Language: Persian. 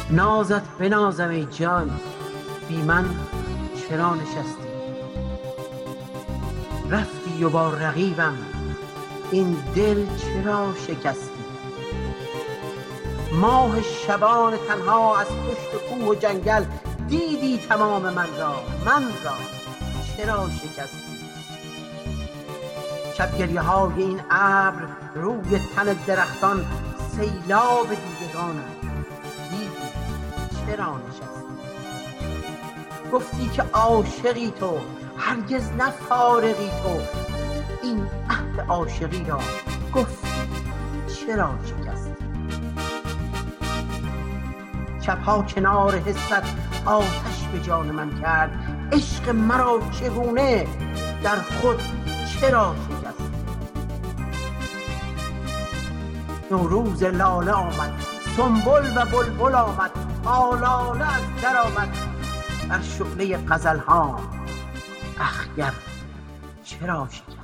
نازت بنازم ای جان، بی من چرا نشستی؟ رفتی و با رقیبم این دل چرا شکستی؟ ماه شبان تنها از پشت کوه و جنگل دیدی تمام من را چرا شکستی؟ شبگریه های این ابر روی تن درختان سیلاب دیدگانم، دیدی چرا نشستی؟ گفتی که عاشقی تو، هرگز نه فارغی تو، این عهد عاشقی را گفتی چرا شکستی؟ شبها کنار حست آتش به جان من کرد، عشق مرا چگونه در خود چرا شکستی؟ نوروز لاله آمد، سنبل و بلبل آمد، آلاله از در آمد، بر شعله غزل ها اخگر چرا شکستی؟